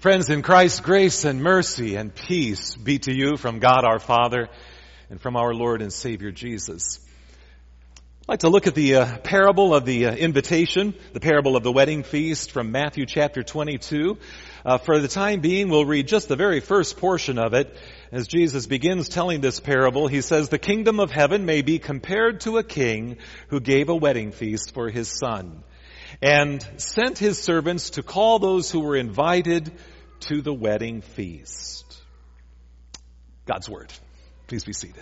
Friends in Christ, grace and mercy and peace be to you from God our Father and from our Lord and Savior Jesus. I'd like to look at the parable of the invitation, the parable of the wedding feast from Matthew chapter 22. For the time being, we'll read just the very first portion of it. As Jesus begins telling this parable, he says, "The kingdom of heaven may be compared to a king who gave a wedding feast for his son, and sent his servants to call those who were invited to the wedding feast." God's Word. Please be seated.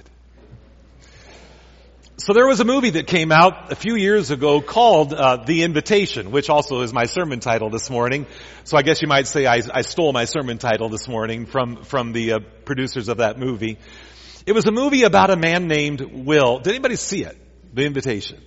So there was a movie that came out a few years ago called The Invitation, which also is my sermon title this morning. So I guess you might say I stole my sermon title this morning from the producers of that movie. It was a movie about a man named Will. Did anybody see it? The Invitation.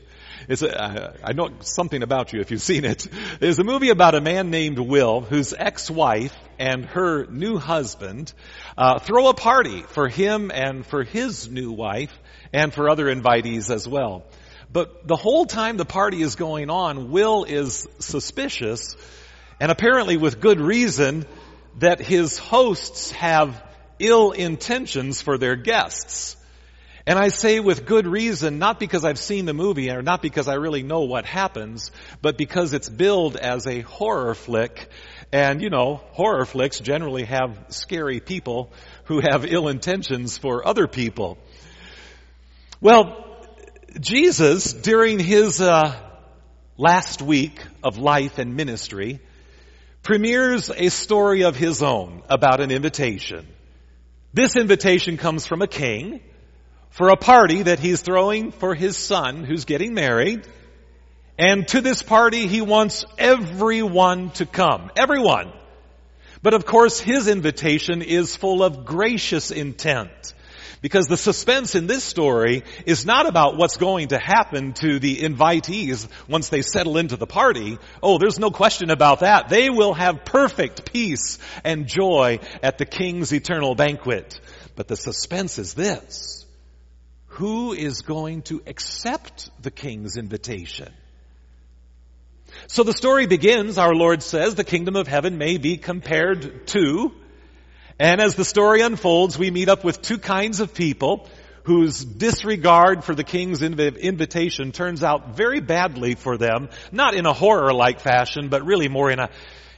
I know something about you if you've seen it. It's a movie about a man named Will whose ex-wife and her new husband throw a party for him and for his new wife and for other invitees as well. But the whole time the party is going on, Will is suspicious, and apparently with good reason, that his hosts have ill intentions for their guests. And I say with good reason, not because I've seen the movie or not because I really know what happens, but because it's billed as a horror flick. And, you know, horror flicks generally have scary people who have ill intentions for other people. Well, Jesus, during his last week of life and ministry, premieres a story of his own about an invitation. This invitation comes from a king for a party that he's throwing for his son who's getting married. And to this party, he wants everyone to come. Everyone. But of course, his invitation is full of gracious intent. Because the suspense in this story is not about what's going to happen to the invitees once they settle into the party. Oh, there's no question about that. They will have perfect peace and joy at the king's eternal banquet. But the suspense is this. Who is going to accept the king's invitation? So the story begins, our Lord says, the kingdom of heaven may be compared to, and as the story unfolds, we meet up with two kinds of people whose disregard for the king's invitation turns out very badly for them, not in a horror-like fashion, but really more in a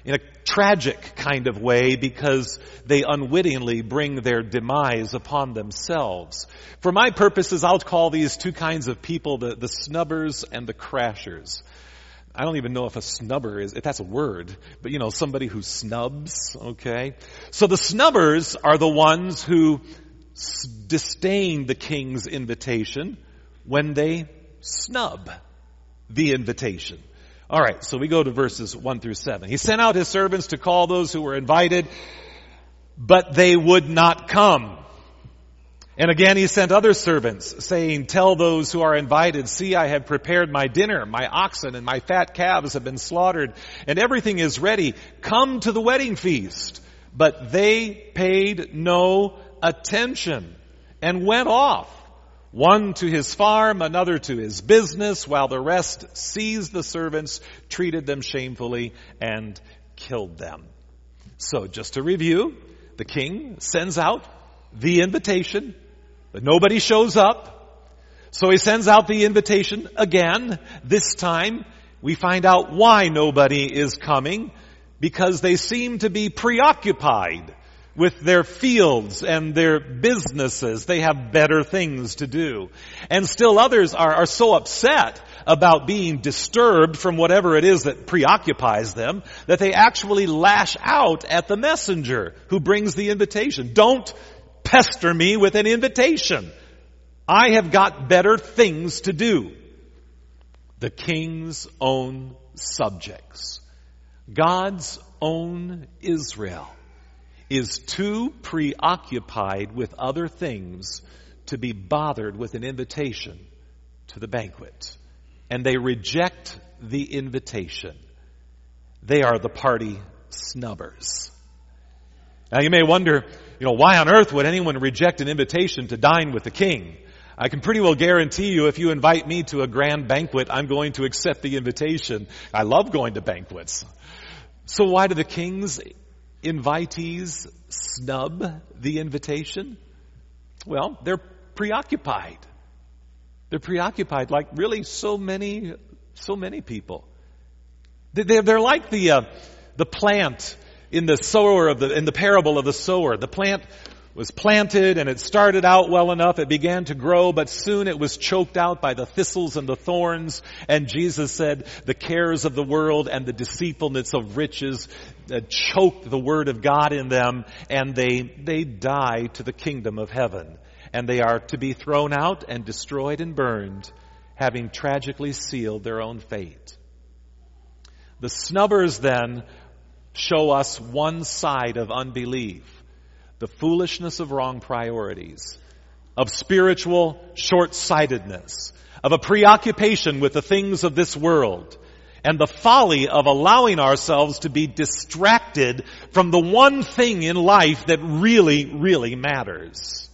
tragic kind of way, because they unwittingly bring their demise upon themselves. For my purposes, I'll call these two kinds of people the snubbers and the crashers. I don't even know if a snubber if that's a word, but somebody who snubs, okay? So the snubbers are the ones who disdain the king's invitation when they snub the invitation. All right, so we go to verses 1 through 7. He sent out his servants to call those who were invited, but they would not come. And again he sent other servants, saying, "Tell those who are invited, see, I have prepared my dinner. My oxen and my fat calves have been slaughtered, and everything is ready. Come to the wedding feast." But they paid no attention and went off. One to his farm, another to his business, while the rest seized the servants, treated them shamefully, and killed them. So just to review, the king sends out the invitation, but nobody shows up. So he sends out the invitation again. This time we find out why nobody is coming, because they seem to be preoccupied with their fields and their businesses. They have better things to do. And still others are so upset about being disturbed from whatever it is that preoccupies them that they actually lash out at the messenger who brings the invitation. "Don't pester me with an invitation. I have got better things to do." The king's own subjects, God's own Israel, is too preoccupied with other things to be bothered with an invitation to the banquet. And they reject the invitation. They are the party snubbers. Now you may wonder, why on earth would anyone reject an invitation to dine with the king? I can pretty well guarantee you if you invite me to a grand banquet, I'm going to accept the invitation. I love going to banquets. So why do the kings invitees snub the invitation? Well, they're preoccupied. They're preoccupied like really so many people. They're like the plant in the parable of the sower. The plant was planted and it started out well enough. It began to grow, but soon it was choked out by the thistles and the thorns. And Jesus said, the cares of the world and the deceitfulness of riches choked the word of God in them, and they die to the kingdom of heaven. And they are to be thrown out and destroyed and burned, having tragically sealed their own fate. The snubbers then show us one side of unbelief. The foolishness of wrong priorities, of spiritual short-sightedness, of a preoccupation with the things of this world, and the folly of allowing ourselves to be distracted from the one thing in life that really, really matters.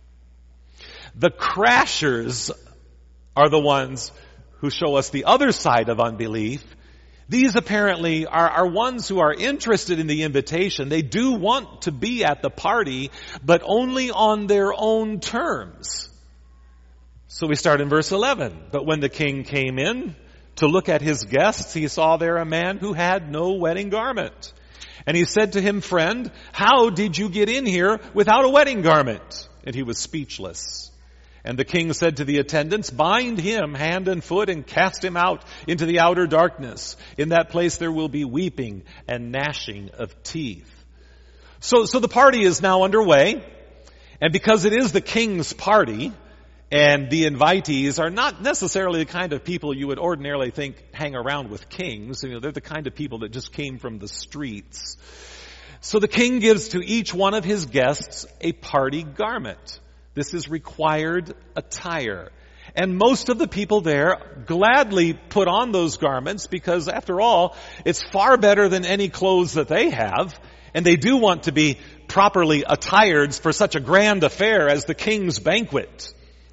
The crashers are the ones who show us the other side of unbelief. These apparently are ones who are interested in the invitation. They do want to be at the party, but only on their own terms. So we start in verse 11. But when the king came in to look at his guests, he saw there a man who had no wedding garment. And he said to him, "Friend, how did you get in here without a wedding garment?" And he was speechless. And the king said to the attendants, "Bind him hand and foot and cast him out into the outer darkness. In that place there will be weeping and gnashing of teeth." So the party is now underway. And because it is the king's party, and the invitees are not necessarily the kind of people you would ordinarily think hang around with kings. They're the kind of people that just came from the streets. So the king gives to each one of his guests a party garment. This is required attire. And most of the people there gladly put on those garments because, after all, it's far better than any clothes that they have. And they do want to be properly attired for such a grand affair as the king's banquet.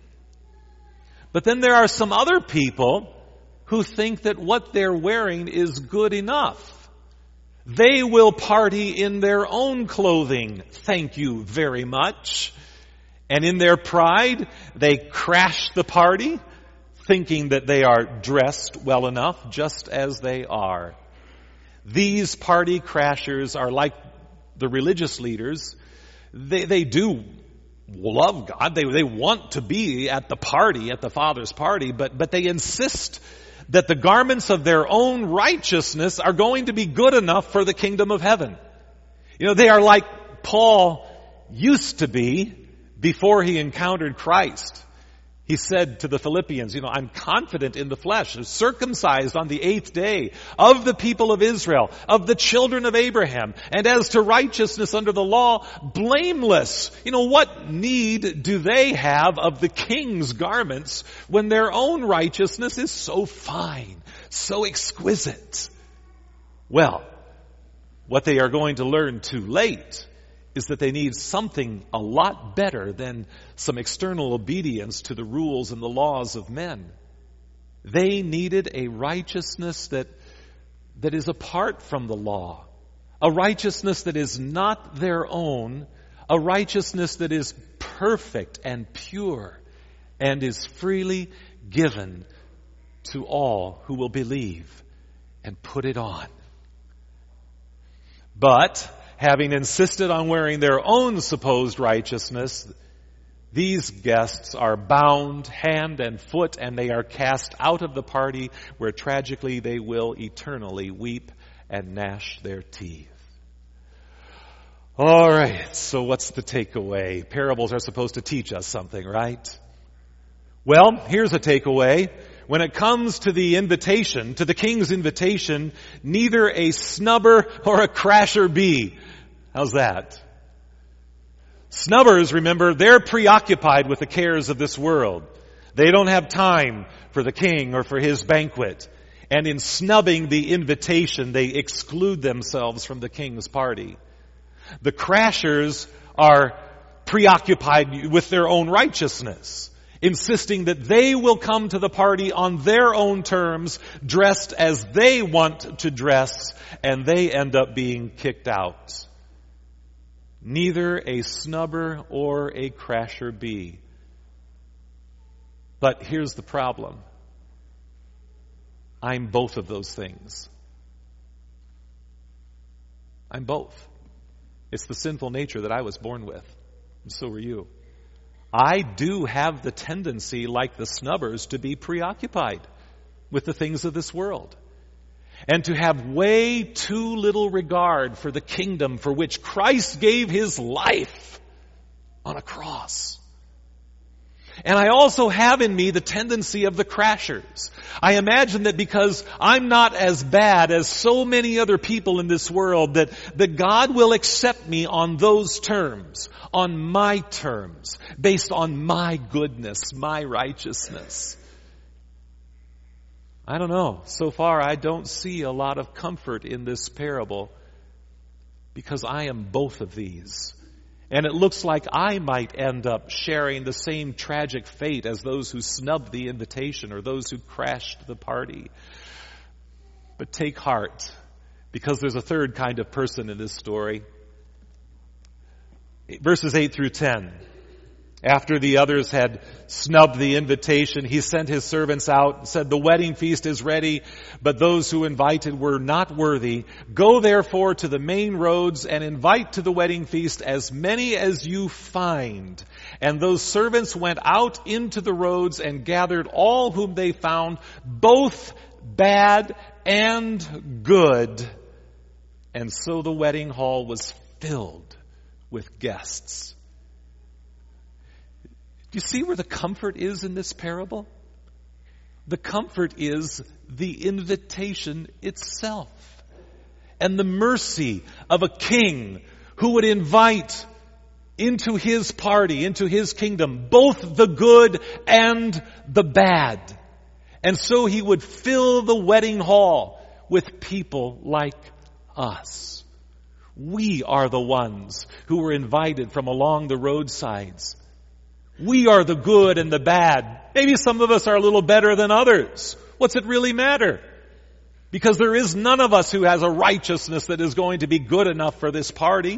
But then there are some other people who think that what they're wearing is good enough. They will party in their own clothing, thank you very much. And in their pride, they crash the party, thinking that they are dressed well enough just as they are. These party crashers are like the religious leaders. They do love God. They want to be at the party, at the Father's party, but they insist that the garments of their own righteousness are going to be good enough for the kingdom of heaven. They are like Paul used to be before he encountered Christ. He said to the Philippians, I'm confident in the flesh, circumcised on the 8th day, of the people of Israel, of the children of Abraham, and as to righteousness under the law, blameless. What need do they have of the king's garments when their own righteousness is so fine, so exquisite? Well, what they are going to learn too late is that they need something a lot better than some external obedience to the rules and the laws of men. They needed a righteousness that is apart from the law, a righteousness that is not their own, a righteousness that is perfect and pure and is freely given to all who will believe and put it on. But having insisted on wearing their own supposed righteousness, these guests are bound hand and foot, and they are cast out of the party where tragically they will eternally weep and gnash their teeth. All right, so what's the takeaway? Parables are supposed to teach us something, right? Well, here's a takeaway. When it comes to the invitation, to the king's invitation, neither a snubber or a crasher be. How's that? Snubbers, remember, they're preoccupied with the cares of this world. They don't have time for the king or for his banquet. And in snubbing the invitation, they exclude themselves from the king's party. The crashers are preoccupied with their own righteousness, insisting that they will come to the party on their own terms, dressed as they want to dress, and they end up being kicked out. neither a snubber or a crasher be. But here's the problem. I'm both of those things. I'm both. It's the sinful nature that I was born with, and so were you. I do have the tendency, like the snubbers, to be preoccupied with the things of this world, and to have way too little regard for the kingdom for which Christ gave his life on a cross. And I also have in me the tendency of the crashers. I imagine that because I'm not as bad as so many other people in this world, that God will accept me on those terms, on my terms, based on my goodness, my righteousness. I don't know. So far, I don't see a lot of comfort in this parable because I am both of these. And it looks like I might end up sharing the same tragic fate as those who snubbed the invitation or those who crashed the party. But take heart, because there's a third kind of person in this story. Verses 8 through 10. After the others had snubbed the invitation, he sent his servants out and said, "The wedding feast is ready, but those who invited were not worthy. Go therefore to the main roads and invite to the wedding feast as many as you find." And those servants went out into the roads and gathered all whom they found, both bad and good. And so the wedding hall was filled with guests. Do you see where the comfort is in this parable? The comfort is the invitation itself and the mercy of a king who would invite into his party, into his kingdom, both the good and the bad. And so he would fill the wedding hall with people like us. We are the ones who were invited from along the roadsides. We are the good and the bad. Maybe some of us are a little better than others. What's it really matter? Because there is none of us who has a righteousness that is going to be good enough for this party.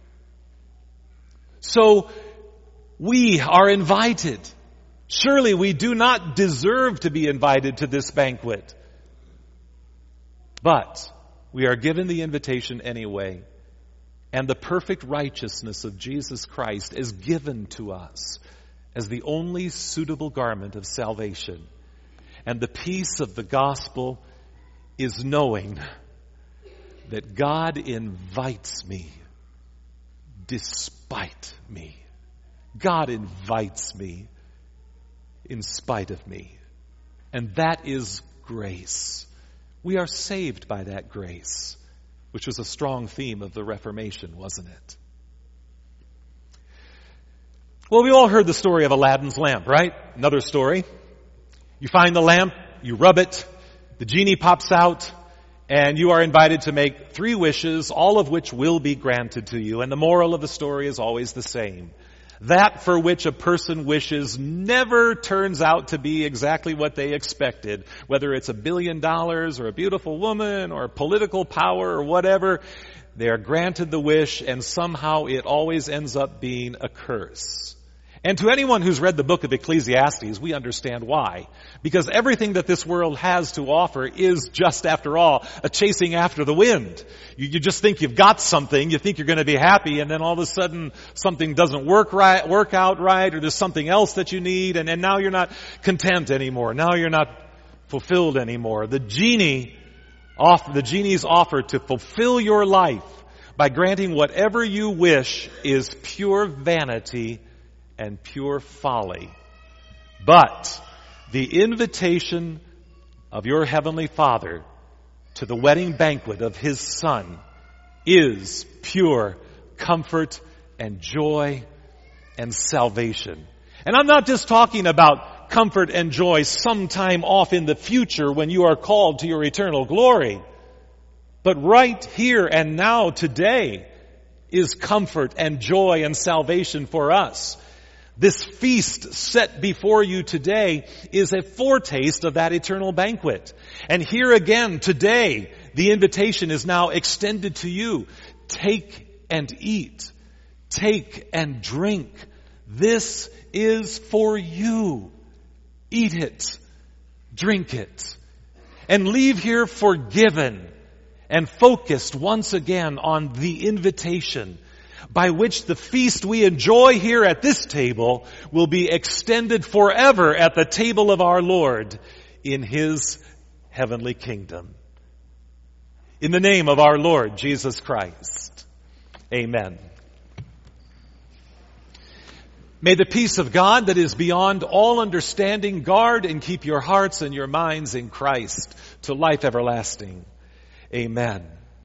So we are invited. Surely we do not deserve to be invited to this banquet. But we are given the invitation anyway. And the perfect righteousness of Jesus Christ is given to us as the only suitable garment of salvation. And the peace of the gospel is knowing that God invites me despite me. God invites me in spite of me. And that is grace. We are saved by that grace, which was a strong theme of the Reformation, wasn't it? Well, we all heard the story of Aladdin's lamp, right? Another story. You find the lamp, you rub it, the genie pops out, and you are invited to make 3 wishes, all of which will be granted to you. And the moral of the story is always the same. That for which a person wishes never turns out to be exactly what they expected. Whether it's $1 billion or a beautiful woman or political power or whatever, they are granted the wish and somehow it always ends up being a curse. And to anyone who's read the book of Ecclesiastes, we understand why. Because everything that this world has to offer is just, after all, a chasing after the wind. You just think you've got something, you think you're going to be happy, and then all of a sudden something doesn't work out right, or there's something else that you need, and now you're not content anymore. Now you're not fulfilled anymore. The genie's offer to fulfill your life by granting whatever you wish is pure vanity and pure folly. But the invitation of your heavenly Father to the wedding banquet of His Son is pure comfort and joy and salvation. And I'm not just talking about comfort and joy sometime off in the future when you are called to your eternal glory. But right here and now, today, is comfort and joy and salvation for us. This feast set before you today is a foretaste of that eternal banquet. And here again, today, the invitation is now extended to you. Take and eat. Take and drink. This is for you. Eat it. Drink it. And leave here forgiven and focused once again on the invitation by which the feast we enjoy here at this table will be extended forever at the table of our Lord in His heavenly kingdom. In the name of our Lord Jesus Christ. Amen. May the peace of God that is beyond all understanding guard and keep your hearts and your minds in Christ to life everlasting. Amen.